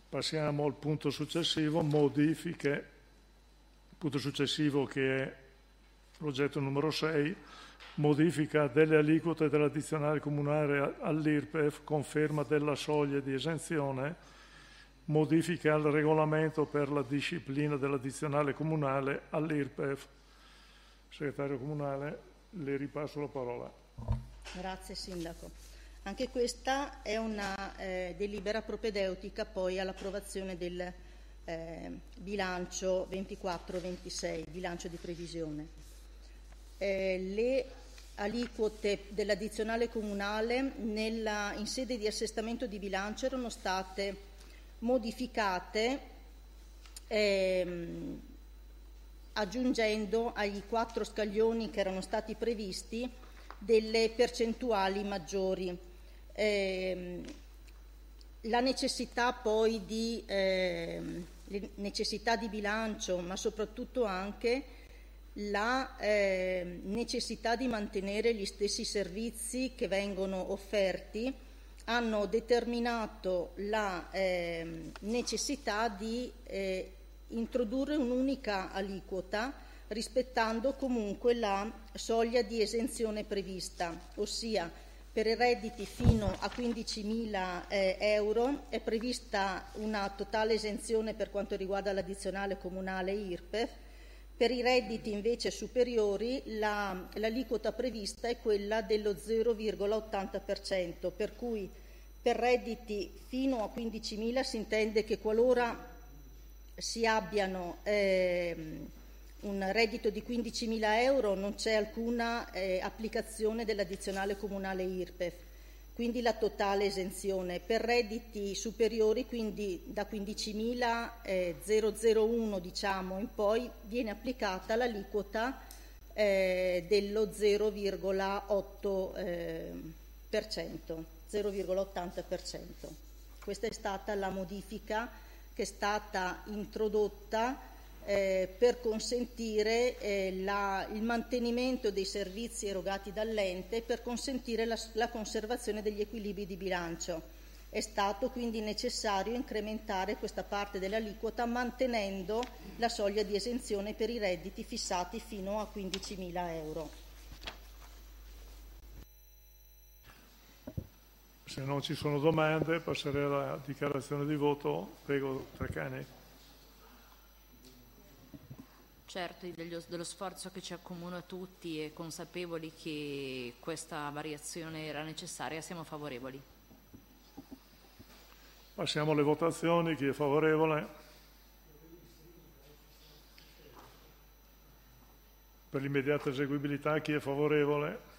Passiamo al punto successivo, modifiche, punto successivo che è l'oggetto numero 6, modifica delle aliquote dell'addizionale comunale all'IRPEF, conferma della soglia di esenzione, modifica al regolamento per la disciplina dell'addizionale comunale all'IRPEF. Segretario Comunale, le ripasso la parola. Grazie Sindaco. Anche questa è una delibera propedeutica poi all'approvazione del bilancio 24-26, bilancio di previsione. Le aliquote dell'addizionale comunale in sede di assestamento di bilancio erano state modificate aggiungendo agli 4 scaglioni che erano stati previsti delle percentuali maggiori. La necessità poi di necessità di bilancio, ma soprattutto anche la necessità di mantenere gli stessi servizi che vengono offerti hanno determinato la necessità di introdurre un'unica aliquota rispettando comunque la soglia di esenzione prevista, ossia per i redditi fino a 15.000 euro è prevista una totale esenzione per quanto riguarda l'addizionale comunale IRPEF, per i redditi invece superiori l'aliquota prevista è quella dello 0,80%, per cui per redditi fino a 15.000 si intende che qualora si abbiano un reddito di 15.000 euro non c'è alcuna applicazione dell'addizionale comunale IRPEF, quindi la totale esenzione. Per redditi superiori, quindi da 15.001 diciamo in poi, viene applicata l'aliquota dello 0,80%. Questa è stata la modifica che è stata introdotta per consentire il mantenimento dei servizi erogati dall'ente e per consentire la conservazione degli equilibri di bilancio. È stato quindi necessario incrementare questa parte dell'aliquota mantenendo la soglia di esenzione per i redditi fissati fino a 15.000 euro. Se non ci sono domande passerei alla dichiarazione di voto. Prego, Treccani. Certo, dello sforzo che ci accomuna tutti e consapevoli che questa variazione era necessaria, siamo favorevoli. Passiamo alle votazioni. Chi è favorevole? Per l'immediata eseguibilità, chi è favorevole?